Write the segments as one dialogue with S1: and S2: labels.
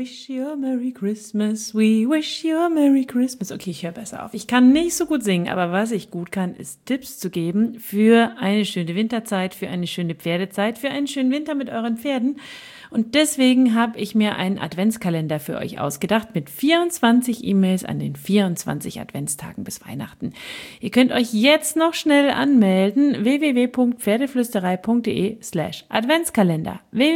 S1: wish you a Merry Christmas, we wish you a Merry Christmas. Okay, ich höre besser auf. Ich kann nicht so gut singen, aber was ich gut kann, ist Tipps zu geben für eine schöne Winterzeit, für eine schöne Pferdezeit, für einen schönen Winter mit euren Pferden. Und deswegen habe ich mir einen Adventskalender für euch ausgedacht mit 24 E-Mails an den 24 Adventstagen bis Weihnachten. Ihr könnt euch jetzt noch schnell anmelden, www.pferdeflüsterei.de/Adventskalender.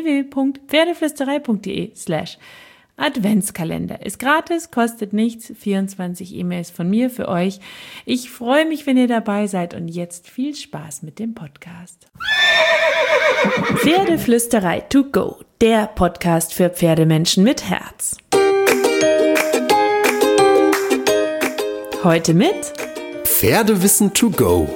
S1: www.pferdeflüsterei.de/Adventskalender. Ist gratis, kostet nichts, 24 E-Mails von mir für euch. Ich freue mich, wenn ihr dabei seid und jetzt viel Spaß mit dem Podcast. Pferdeflüsterei to go, der Podcast für Pferdemenschen mit Herz. Heute mit
S2: Pferdewissen to go.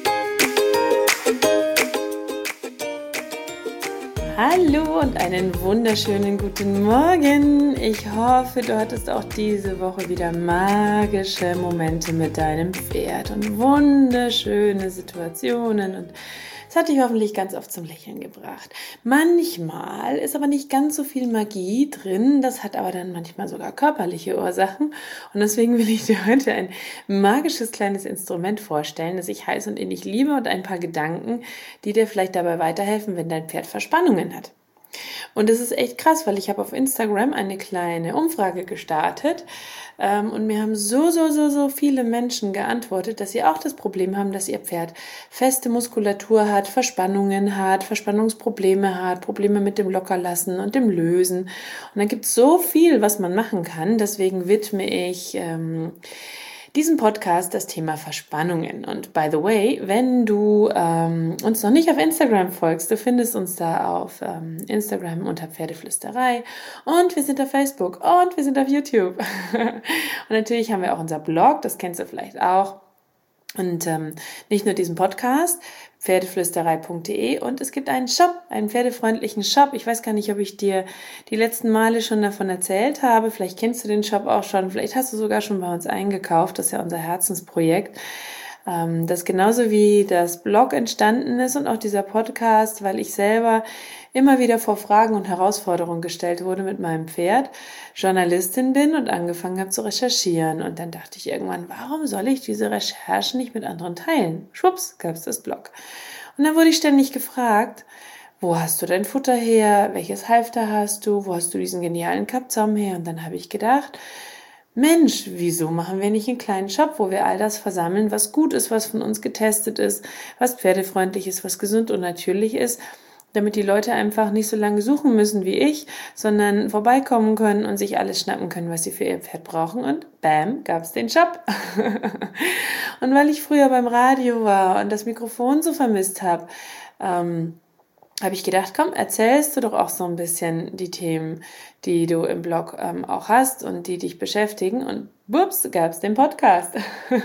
S1: Hallo und einen wunderschönen guten Morgen. Ich hoffe, du hattest auch diese Woche wieder magische Momente mit deinem Pferd und wunderschöne Situationen und es hat dich hoffentlich ganz oft zum Lächeln gebracht. Manchmal ist aber nicht ganz so viel Magie drin, das hat aber dann manchmal sogar körperliche Ursachen und deswegen will ich dir heute ein magisches kleines Instrument vorstellen, das ich heiß und innig liebe und ein paar Gedanken, die dir vielleicht dabei weiterhelfen, wenn dein Pferd Verspannungen hat. Und das ist echt krass, weil ich habe auf Instagram eine kleine Umfrage gestartet und mir haben so viele Menschen geantwortet, dass sie auch das Problem haben, dass ihr Pferd feste Muskulatur hat, Verspannungen hat, Verspannungsprobleme hat, Probleme mit dem Lockerlassen und dem Lösen. Und dann gibt es so viel, was man machen kann. Deswegen widme ich diesem Podcast das Thema Verspannungen. Und by the way, wenn du uns noch nicht auf Instagram folgst, du findest uns da auf Instagram unter Pferdeflüsterei und wir sind auf Facebook und wir sind auf YouTube. Und natürlich haben wir auch unser Blog, das kennst du vielleicht auch. Und nicht nur diesen Podcast, pferdeflüsterei.de und es gibt einen Shop, einen pferdefreundlichen Shop. Ich weiß gar nicht, ob ich dir die letzten Male schon davon erzählt habe. Vielleicht kennst du den Shop auch schon. Vielleicht hast du sogar schon bei uns eingekauft. Das ist ja unser Herzensprojekt. Das genauso wie das Blog entstanden ist und auch dieser Podcast, weil ich selber immer wieder vor Fragen und Herausforderungen gestellt wurde mit meinem Pferd, Journalistin bin und angefangen habe zu recherchieren. Und dann dachte ich irgendwann, warum soll ich diese Recherchen nicht mit anderen teilen? Schwupps, gab es das Blog. Und dann wurde ich ständig gefragt, wo hast du dein Futter her? Welches Halfter hast du? Wo hast du diesen genialen Kappzaum her? Und dann habe ich gedacht, Mensch, wieso machen wir nicht einen kleinen Shop, wo wir all das versammeln, was gut ist, was von uns getestet ist, was pferdefreundlich ist, was gesund und natürlich ist, damit die Leute einfach nicht so lange suchen müssen wie ich, sondern vorbeikommen können und sich alles schnappen können, was sie für ihr Pferd brauchen. Und bam, gab's den Shop. Und weil ich früher beim Radio war und das Mikrofon so vermisst habe, habe ich gedacht, komm, erzählst du doch auch so ein bisschen die Themen, die du im Blog auch hast und die dich beschäftigen. Und bups, gab's den Podcast.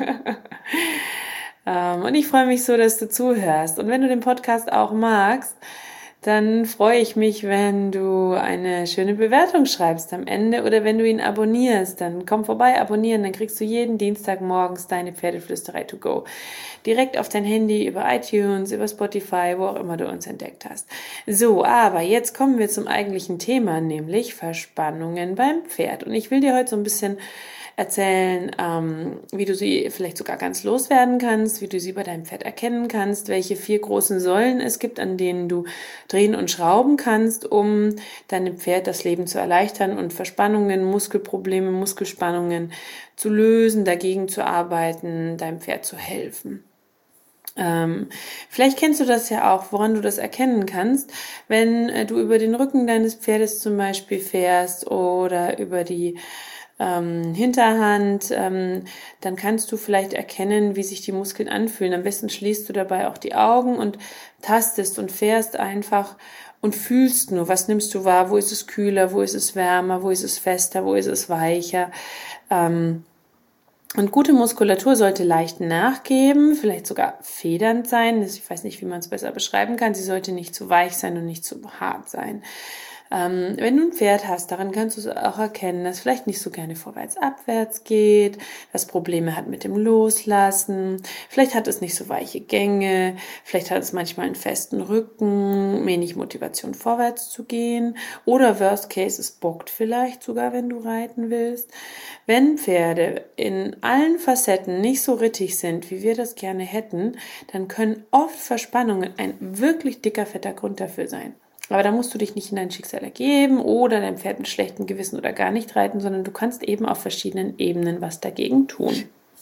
S1: Und ich freue mich so, dass du zuhörst. Und wenn du den Podcast auch magst, dann freue ich mich, wenn du eine schöne Bewertung schreibst am Ende oder wenn du ihn abonnierst, dann komm vorbei, abonnieren, dann kriegst du jeden Dienstag morgens deine Pferdeflüsterei to go. Direkt auf dein Handy, über iTunes, über Spotify, wo auch immer du uns entdeckt hast. So, aber jetzt kommen wir zum eigentlichen Thema, nämlich Verspannungen beim Pferd. Und ich will dir heute so ein bisschen erzählen, wie du sie vielleicht sogar ganz loswerden kannst, wie du sie bei deinem Pferd erkennen kannst, welche 4 großen Säulen es gibt, an denen du drehen und schrauben kannst, um deinem Pferd das Leben zu erleichtern und Verspannungen, Muskelprobleme, Muskelspannungen zu lösen, dagegen zu arbeiten, deinem Pferd zu helfen. Vielleicht kennst du das ja auch, woran du das erkennen kannst, wenn du über den Rücken deines Pferdes zum Beispiel fährst oder über die Hinterhand, dann kannst du vielleicht erkennen, wie sich die Muskeln anfühlen. Am besten schließt du dabei auch die Augen und tastest und fährst einfach und fühlst nur, was nimmst du wahr, wo ist es kühler, wo ist es wärmer, wo ist es fester, wo ist es weicher. Und gute Muskulatur sollte leicht nachgeben, vielleicht sogar federnd sein. Ich weiß nicht, wie man es besser beschreiben kann. Sie sollte nicht zu weich sein und nicht zu hart sein. Wenn du ein Pferd hast, daran kannst du es auch erkennen, dass es vielleicht nicht so gerne vorwärts-abwärts geht, dass Probleme hat mit dem Loslassen, vielleicht hat es nicht so weiche Gänge, vielleicht hat es manchmal einen festen Rücken, wenig Motivation vorwärts zu gehen oder worst case, es bockt vielleicht sogar, wenn du reiten willst. Wenn Pferde in allen Facetten nicht so rittig sind, wie wir das gerne hätten, dann können oft Verspannungen ein wirklich dicker, fetter Grund dafür sein. Aber da musst du dich nicht in dein Schicksal ergeben oder dein Pferd mit schlechtem Gewissen oder gar nicht reiten, sondern du kannst eben auf verschiedenen Ebenen was dagegen tun.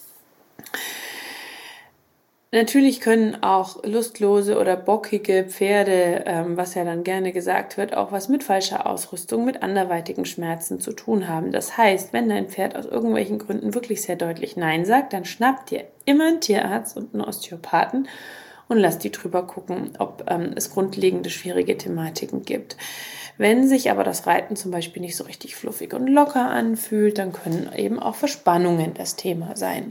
S1: Natürlich können auch lustlose oder bockige Pferde, was ja dann gerne gesagt wird, auch was mit falscher Ausrüstung, mit anderweitigen Schmerzen zu tun haben. Das heißt, wenn dein Pferd aus irgendwelchen Gründen wirklich sehr deutlich Nein sagt, dann schnapp dir immer einen Tierarzt und einen Osteopathen und lass die drüber gucken, ob es grundlegende schwierige Thematiken gibt. Wenn sich aber das Reiten zum Beispiel nicht so richtig fluffig und locker anfühlt, dann können eben auch Verspannungen das Thema sein.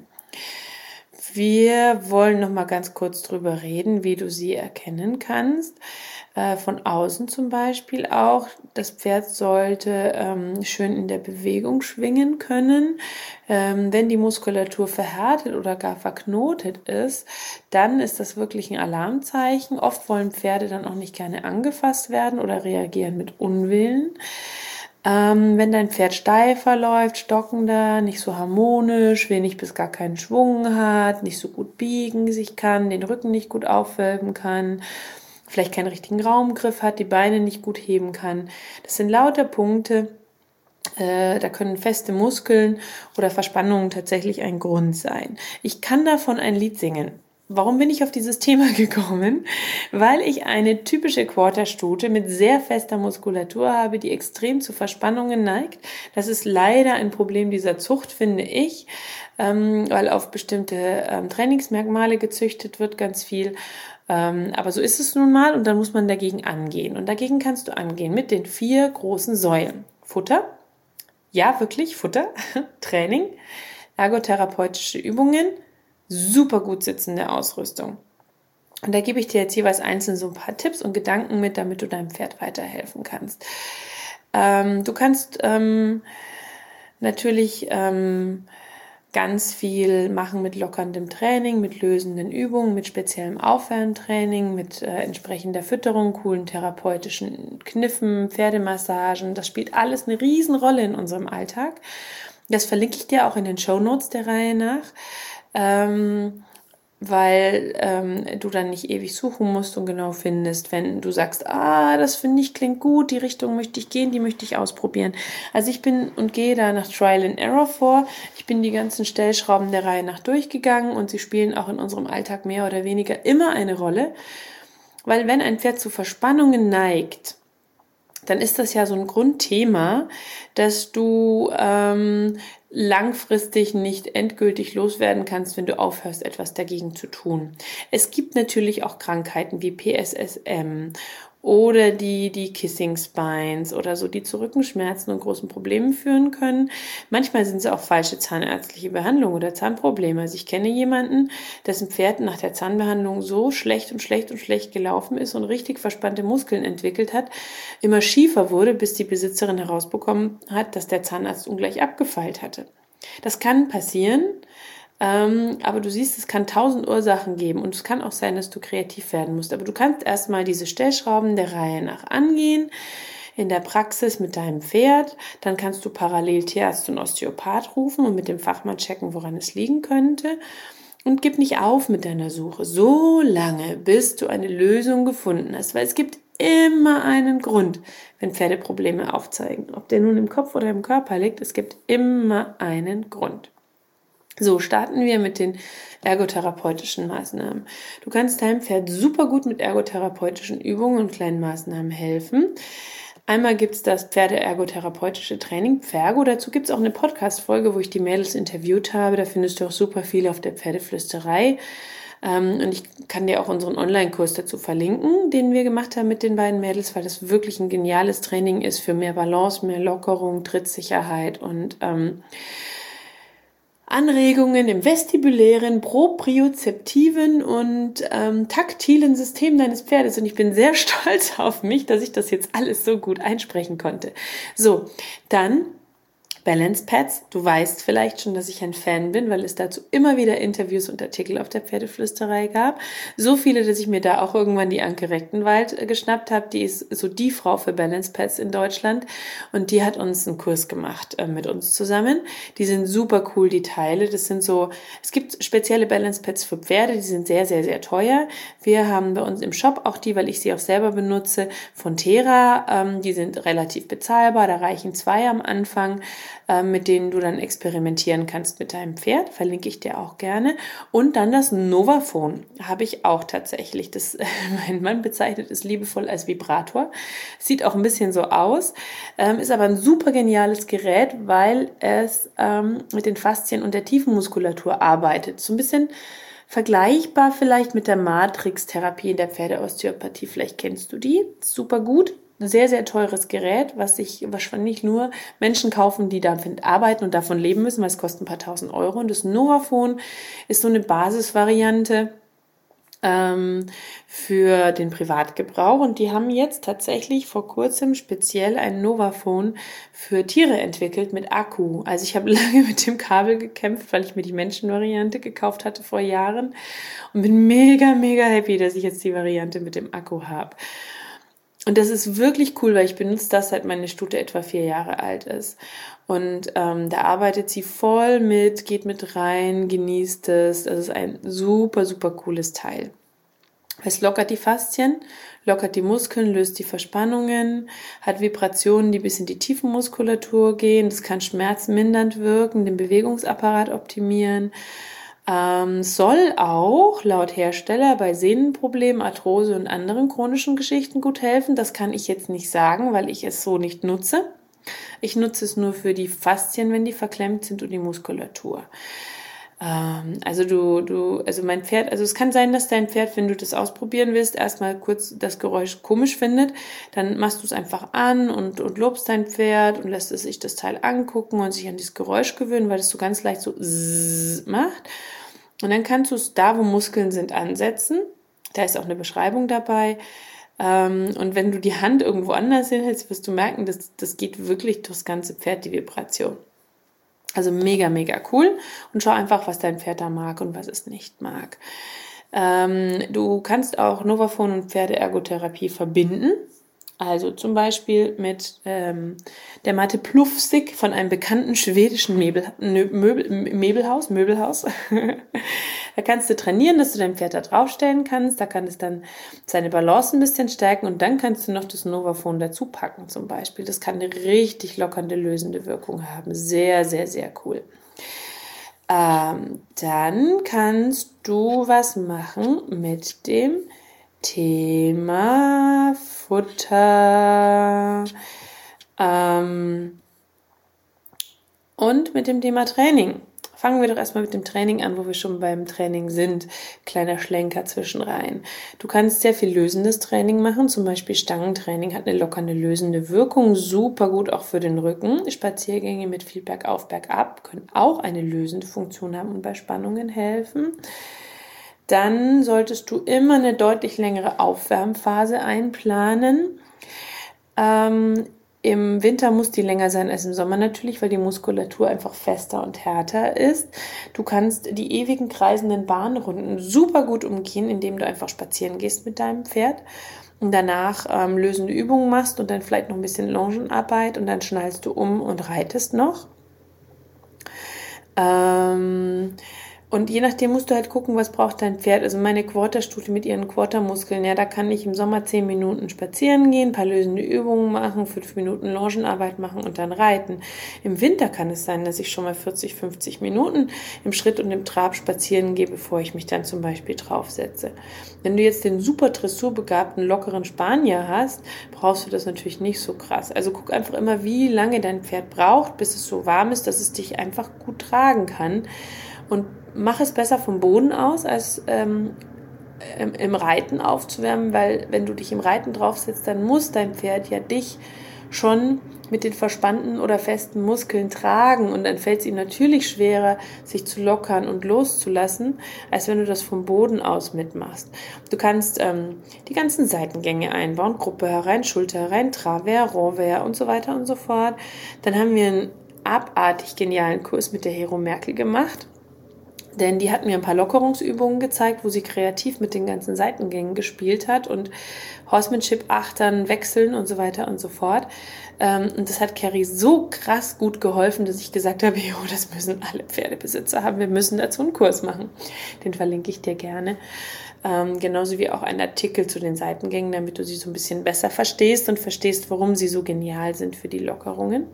S1: Wir wollen noch mal ganz kurz drüber reden, wie du sie erkennen kannst. Von außen zum Beispiel auch. Das Pferd sollte schön in der Bewegung schwingen können. Wenn die Muskulatur verhärtet oder gar verknotet ist, dann ist das wirklich ein Alarmzeichen. Oft wollen Pferde dann auch nicht gerne angefasst werden oder reagieren mit Unwillen. Wenn dein Pferd steifer läuft, stockender, nicht so harmonisch, wenig bis gar keinen Schwung hat, nicht so gut biegen sich kann, den Rücken nicht gut aufwölben kann, vielleicht keinen richtigen Raumgriff hat, die Beine nicht gut heben kann. Das sind lauter Punkte, da können feste Muskeln oder Verspannungen tatsächlich ein Grund sein. Ich kann davon ein Lied singen. Warum bin ich auf dieses Thema gekommen? Weil ich eine typische Quarterstute mit sehr fester Muskulatur habe, die extrem zu Verspannungen neigt. Das ist leider ein Problem dieser Zucht, finde ich, weil auf bestimmte Trainingsmerkmale gezüchtet wird, ganz viel. Aber so ist es nun mal und dann muss man dagegen angehen. Und dagegen kannst du angehen mit den 4 großen Säulen. Futter, ja wirklich Futter, Training, ergotherapeutische Übungen, super gut sitzende Ausrüstung. Und da gebe ich dir jetzt jeweils einzeln so ein paar Tipps und Gedanken mit, damit du deinem Pferd weiterhelfen kannst. Du kannst natürlich ganz viel machen mit lockerndem Training, mit lösenden Übungen, mit speziellem Aufwärmtraining, mit entsprechender Fütterung, coolen therapeutischen Kniffen, Pferdemassagen. Das spielt alles eine Riesenrolle in unserem Alltag. Das verlinke ich dir auch in den Shownotes der Reihe nach. Weil du dann nicht ewig suchen musst und genau findest, wenn du sagst, das finde ich klingt gut, die Richtung möchte ich gehen, die möchte ich ausprobieren. Also ich bin und gehe da nach Trial and Error vor. Ich bin die ganzen Stellschrauben der Reihe nach durchgegangen und sie spielen auch in unserem Alltag mehr oder weniger immer eine Rolle, weil wenn ein Pferd zu Verspannungen neigt, dann ist das ja so ein Grundthema, dass du langfristig nicht endgültig loswerden kannst, wenn du aufhörst, etwas dagegen zu tun. Es gibt natürlich auch Krankheiten wie PSSM oder die Kissing Spines oder so, die zu Rückenschmerzen und großen Problemen führen können. Manchmal sind es auch falsche zahnärztliche Behandlungen oder Zahnprobleme. Also ich kenne jemanden, dessen Pferd nach der Zahnbehandlung so schlecht gelaufen ist und richtig verspannte Muskeln entwickelt hat, immer schiefer wurde, bis die Besitzerin herausbekommen hat, dass der Zahnarzt ungleich abgefeilt hatte. Das kann passieren. Aber du siehst, es kann 1000 Ursachen geben und es kann auch sein, dass du kreativ werden musst. Aber du kannst erstmal diese Stellschrauben der Reihe nach angehen, in der Praxis mit deinem Pferd. Dann kannst du parallel Tierarzt und Osteopath rufen und mit dem Fachmann checken, woran es liegen könnte. Und gib nicht auf mit deiner Suche, so lange, bis du eine Lösung gefunden hast, weil es gibt immer einen Grund, wenn Pferde Probleme aufzeigen. Ob der nun im Kopf oder im Körper liegt, es gibt immer einen Grund. So, starten wir mit den ergotherapeutischen Maßnahmen. Du kannst deinem Pferd super gut mit ergotherapeutischen Übungen und kleinen Maßnahmen helfen. Einmal gibt's das Pferde-ergotherapeutische Training, Pfergo. Dazu gibt's auch eine Podcast-Folge, wo ich die Mädels interviewt habe. Da findest du auch super viel auf der Pferdeflüsterei. Und ich kann dir auch unseren Online-Kurs dazu verlinken, den wir gemacht haben mit den beiden Mädels, weil das wirklich ein geniales Training ist für mehr Balance, mehr Lockerung, Trittsicherheit und Anregungen im vestibulären, propriozeptiven und taktilen System deines Pferdes. Und ich bin sehr stolz auf mich, dass ich das jetzt alles so gut einsprechen konnte. So, dann Balance Pads. Du weißt vielleicht schon, dass ich ein Fan bin, weil es dazu immer wieder Interviews und Artikel auf der Pferdeflüsterei gab. So viele, dass ich mir da auch irgendwann die Anke Rechtenwald geschnappt habe. Die ist so die Frau für Balance Pads in Deutschland und die hat uns einen Kurs gemacht mit uns zusammen. Die sind super cool, die Teile. Das sind so, es gibt spezielle Balance Pads für Pferde, die sind sehr, sehr, sehr teuer. Wir haben bei uns im Shop auch die, weil ich sie auch selber benutze, von Thera. Die sind relativ bezahlbar, da reichen 2 am Anfang, mit denen du dann experimentieren kannst mit deinem Pferd, verlinke ich dir auch gerne. Und dann das Novaphone habe ich auch tatsächlich. Das, mein Mann bezeichnet es liebevoll als Vibrator. Sieht auch ein bisschen so aus, ist aber ein super geniales Gerät, weil es mit den Faszien und der Tiefenmuskulatur arbeitet. So ein bisschen vergleichbar vielleicht mit der Matrix-Therapie in der Pferdeosteopathie. Vielleicht kennst du die. Super gut. Sehr, sehr teures Gerät, was sich wahrscheinlich nur Menschen kaufen, die damit arbeiten und davon leben müssen, weil es kostet ein paar tausend Euro. Und das Novaphone ist so eine Basisvariante für den Privatgebrauch. Und die haben jetzt tatsächlich vor kurzem speziell ein Novaphone für Tiere entwickelt mit Akku. Also ich habe lange mit dem Kabel gekämpft, weil ich mir die Menschenvariante gekauft hatte vor Jahren und bin mega, mega happy, dass ich jetzt die Variante mit dem Akku habe. Und das ist wirklich cool, weil ich benutze das, seit meine Stute etwa 4 Jahre alt ist. Und da arbeitet sie voll mit, geht mit rein, genießt es. Das ist ein super, super cooles Teil. Es lockert die Faszien, lockert die Muskeln, löst die Verspannungen, hat Vibrationen, die bis in die Tiefenmuskulatur gehen. Das kann schmerzmindernd wirken, den Bewegungsapparat optimieren. Soll auch laut Hersteller bei Sehnenproblemen, Arthrose und anderen chronischen Geschichten gut helfen. Das kann ich jetzt nicht sagen, weil ich es so nicht nutze. Ich nutze es nur für die Faszien, wenn die verklemmt sind, und die Muskulatur. Also mein Pferd, also es kann sein, dass dein Pferd, wenn du das ausprobieren willst, erstmal kurz das Geräusch komisch findet, dann machst du es einfach an und lobst dein Pferd und lässt es sich das Teil angucken und sich an dieses Geräusch gewöhnen, weil es so ganz leicht so zzzz macht. Und dann kannst du es da, wo Muskeln sind, ansetzen. Da ist auch eine Beschreibung dabei. Und wenn du die Hand irgendwo anders hinhältst, wirst du merken, das geht wirklich durchs ganze Pferd, die Vibration. Also mega, mega cool. Und schau einfach, was dein Pferd da mag und was es nicht mag. Du kannst auch Novaphone und Pferdeergotherapie verbinden. Also zum Beispiel mit der Matte Plufsig von einem bekannten schwedischen Möbelhaus. Da kannst du trainieren, dass du dein Pferd da draufstellen kannst. Da kann es dann seine Balance ein bisschen stärken und dann kannst du noch das Novaphone dazu packen zum Beispiel. Das kann eine richtig lockernde, lösende Wirkung haben. Sehr, sehr, sehr cool. Dann kannst du was machen mit dem Thema Futter und mit dem Thema Training. Fangen wir doch erstmal mit dem Training an, wo wir schon beim Training sind. Kleiner Schlenker zwischenrein. Du kannst sehr viel lösendes Training machen, zum Beispiel Stangentraining hat eine lockernde, lösende Wirkung, super gut auch für den Rücken. Spaziergänge mit viel bergauf, bergab können auch eine lösende Funktion haben und bei Spannungen helfen. Dann solltest du immer eine deutlich längere Aufwärmphase einplanen. Im Winter muss die länger sein als im Sommer natürlich, weil die Muskulatur einfach fester und härter ist. Du kannst die ewigen kreisenden Bahnrunden super gut umgehen, indem du einfach spazieren gehst mit deinem Pferd und danach lösende Übungen machst und dann vielleicht noch ein bisschen Longenarbeit und dann schnallst du um und reitest noch. Und je nachdem musst du halt gucken, was braucht dein Pferd. Also meine Quarterstute mit ihren Quartermuskeln, ja, da kann ich im Sommer 10 Minuten spazieren gehen, ein paar lösende Übungen machen, 5 Minuten Longenarbeit machen und dann reiten. Im Winter kann es sein, dass ich schon mal 40, 50 Minuten im Schritt und im Trab spazieren gehe, bevor ich mich dann zum Beispiel draufsetze. Wenn du jetzt den super dressurbegabten, lockeren Spanier hast, brauchst du das natürlich nicht so krass. Also guck einfach immer, wie lange dein Pferd braucht, bis es so warm ist, dass es dich einfach gut tragen kann. Und mach es besser vom Boden aus, als im Reiten aufzuwärmen, weil wenn du dich im Reiten draufsetzt, dann muss dein Pferd ja dich schon mit den verspannten oder festen Muskeln tragen und dann fällt es ihm natürlich schwerer, sich zu lockern und loszulassen, als wenn du das vom Boden aus mitmachst. Du kannst die ganzen Seitengänge einbauen, Gruppe herein, Schulter herein, Travers, Renvers und so weiter und so fort. Dann haben wir einen abartig genialen Kurs mit der Hero Merkel gemacht. Denn die hat mir ein paar Lockerungsübungen gezeigt, wo sie kreativ mit den ganzen Seitengängen gespielt hat und Horsemanship, Achtern, Wechseln und so weiter und so fort. Und das hat Carrie so krass gut geholfen, dass ich gesagt habe, jo, das müssen alle Pferdebesitzer haben. Wir müssen dazu einen Kurs machen. Den verlinke ich dir gerne. Genauso wie auch ein Artikel zu den Seitengängen, damit du sie so ein bisschen besser verstehst und verstehst, warum sie so genial sind für die Lockerungen.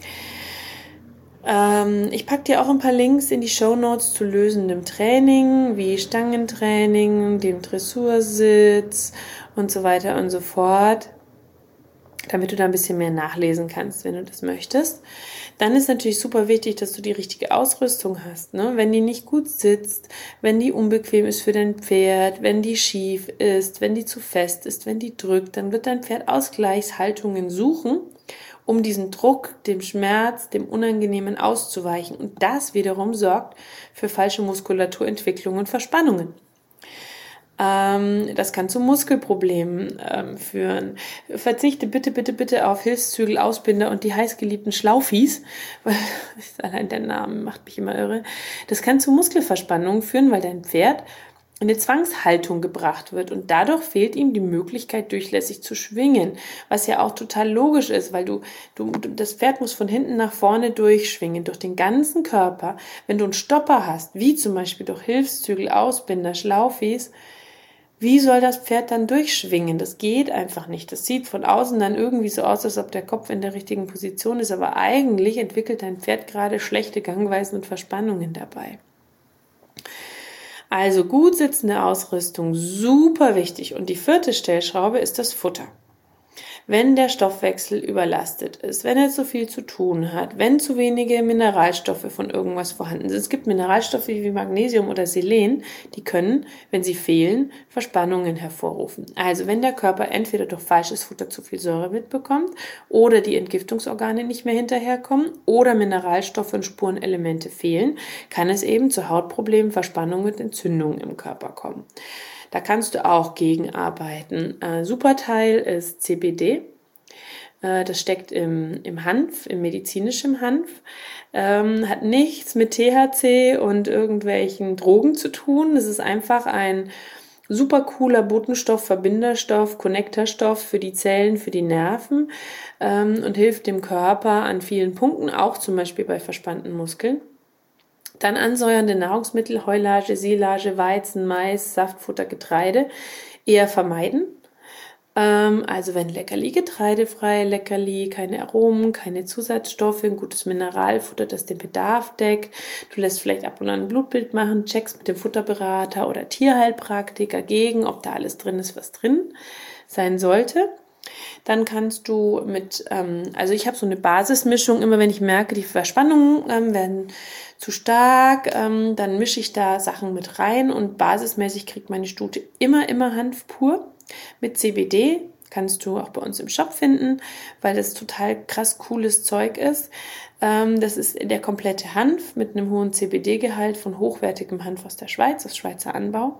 S1: Ich packe dir auch ein paar Links in die Shownotes zu lösendem Training, wie Stangentraining, dem Dressursitz und so weiter und so fort, damit du da ein bisschen mehr nachlesen kannst, wenn du das möchtest. Dann ist natürlich super wichtig, dass du die richtige Ausrüstung hast, ne? Wenn die nicht gut sitzt, wenn die unbequem ist für dein Pferd, wenn die schief ist, wenn die zu fest ist, wenn die drückt, dann wird dein Pferd Ausgleichshaltungen suchen, um diesen Druck, dem Schmerz, dem Unangenehmen auszuweichen. Und das wiederum sorgt für falsche Muskulaturentwicklung und Verspannungen. Das kann zu Muskelproblemen führen. Verzichte bitte auf Hilfszügel, Ausbinder und die heißgeliebten Schlaufis, weil allein der Name macht mich immer irre. Das kann zu Muskelverspannungen führen, weil dein Pferd in eine Zwangshaltung gebracht wird und dadurch fehlt ihm die Möglichkeit, durchlässig zu schwingen, was ja auch total logisch ist, weil das Pferd muss von hinten nach vorne durchschwingen, durch den ganzen Körper. Wenn du einen Stopper hast, wie zum Beispiel durch Hilfszügel, Ausbinder, Schlaufis, wie soll das Pferd dann durchschwingen? Das geht einfach nicht. Das sieht von außen dann irgendwie so aus, als ob der Kopf in der richtigen Position ist, aber eigentlich entwickelt dein Pferd gerade schlechte Gangweisen und Verspannungen dabei. Also gut sitzende Ausrüstung, super wichtig. Und die 4. Stellschraube ist das Futter. Wenn der Stoffwechsel überlastet ist, wenn er zu viel zu tun hat, wenn zu wenige Mineralstoffe von irgendwas vorhanden sind. Es gibt Mineralstoffe wie Magnesium oder Selen, die können, wenn sie fehlen, Verspannungen hervorrufen. Also wenn der Körper entweder durch falsches Futter zu viel Säure mitbekommt oder die Entgiftungsorgane nicht mehr hinterherkommen oder Mineralstoffe und Spurenelemente fehlen, kann es eben zu Hautproblemen, Verspannungen und Entzündungen im Körper kommen. Da kannst du auch gegenarbeiten. Super Teil ist CBD. Das steckt im Hanf, im medizinischen Hanf. Hat nichts mit THC und irgendwelchen Drogen zu tun. Es ist einfach ein super cooler Botenstoff, Verbinderstoff, Konnektorstoff für die Zellen, für die Nerven und hilft dem Körper an vielen Punkten, auch zum Beispiel bei verspannten Muskeln. Dann ansäuernde Nahrungsmittel, Heulage, Silage, Weizen, Mais, Saftfutter, Getreide eher vermeiden. Also wenn Leckerli, getreidefrei, Leckerli, keine Aromen, keine Zusatzstoffe, ein gutes Mineralfutter, das den Bedarf deckt. Du lässt vielleicht ab und an ein Blutbild machen, checkst mit dem Futterberater oder Tierheilpraktiker gegen, ob da alles drin ist, was drin sein sollte. Dann kannst du also ich habe so eine Basismischung, immer wenn ich merke, die Verspannungen werden zu stark, dann mische ich da Sachen mit rein und basismäßig kriegt meine Stute immer Hanf pur mit CBD. Kannst du auch bei uns im Shop finden, weil das total krass cooles Zeug ist. Das ist der komplette Hanf mit einem hohen CBD-Gehalt von hochwertigem Hanf aus der Schweiz, aus Schweizer Anbau.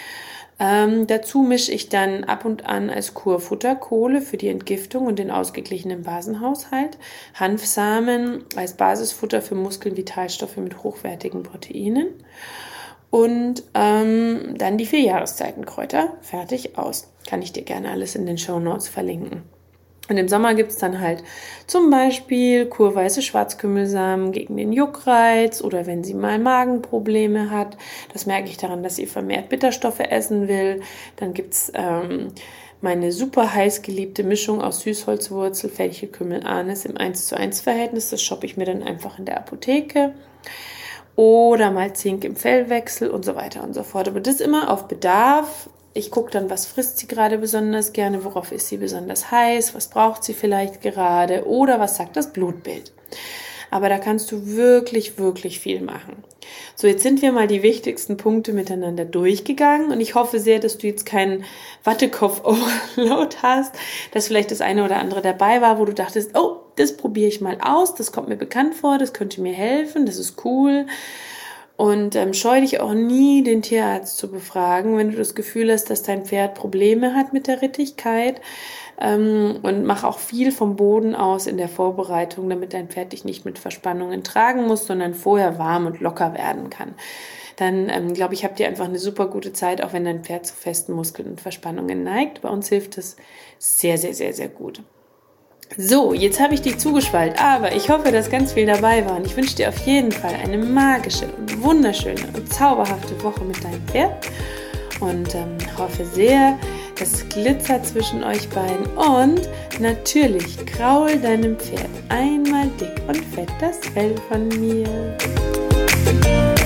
S1: Dazu mische ich dann ab und an als Kur Futterkohle für die Entgiftung und den ausgeglichenen Basenhaushalt, Hanfsamen als Basisfutter für Muskeln, Vitalstoffe mit hochwertigen Proteinen und dann die 4 Jahreszeitenkräuter, fertig, aus. Kann ich dir gerne alles in den Shownotes verlinken. Und im Sommer gibt's dann halt zum Beispiel kurweiße Schwarzkümmelsamen gegen den Juckreiz oder wenn sie mal Magenprobleme hat. Das merke ich daran, dass sie vermehrt Bitterstoffe essen will. Dann gibt's meine super heiß geliebte Mischung aus Süßholzwurzel, Fenchelkümmel, Anis im 1:1 Verhältnis. Das shoppe ich mir dann einfach in der Apotheke. Oder mal Zink im Fellwechsel und so weiter und so fort. Aber das immer auf Bedarf. Ich gucke dann, was frisst sie gerade besonders gerne, worauf ist sie besonders heiß, was braucht sie vielleicht gerade oder was sagt das Blutbild. aber da kannst du wirklich, wirklich viel machen. So, jetzt sind wir mal die wichtigsten Punkte miteinander durchgegangen und ich hoffe sehr, dass du jetzt keinen Wattekopf-Overload hast, dass vielleicht das eine oder andere dabei war, wo du dachtest, oh, das probiere ich mal aus, das kommt mir bekannt vor, das könnte mir helfen, das ist cool. Und scheu dich auch nie, den Tierarzt zu befragen, wenn du das Gefühl hast, dass dein Pferd Probleme hat mit der Rittigkeit. Und mach auch viel vom Boden aus in der Vorbereitung, damit dein Pferd dich nicht mit Verspannungen tragen muss, sondern vorher warm und locker werden kann. Dann, glaube ich, habt ihr einfach eine super gute Zeit, auch wenn dein Pferd zu festen Muskeln und Verspannungen neigt. Bei uns hilft das sehr, sehr, sehr, sehr gut. So, jetzt habe ich dich zugeschwallt, aber ich hoffe, dass ganz viel dabei war und ich wünsche dir auf jeden Fall eine magische und wunderschöne und zauberhafte Woche mit deinem Pferd und hoffe sehr, dass es glitzert zwischen euch beiden und natürlich kraul deinem Pferd einmal dick und fett das Fell von mir.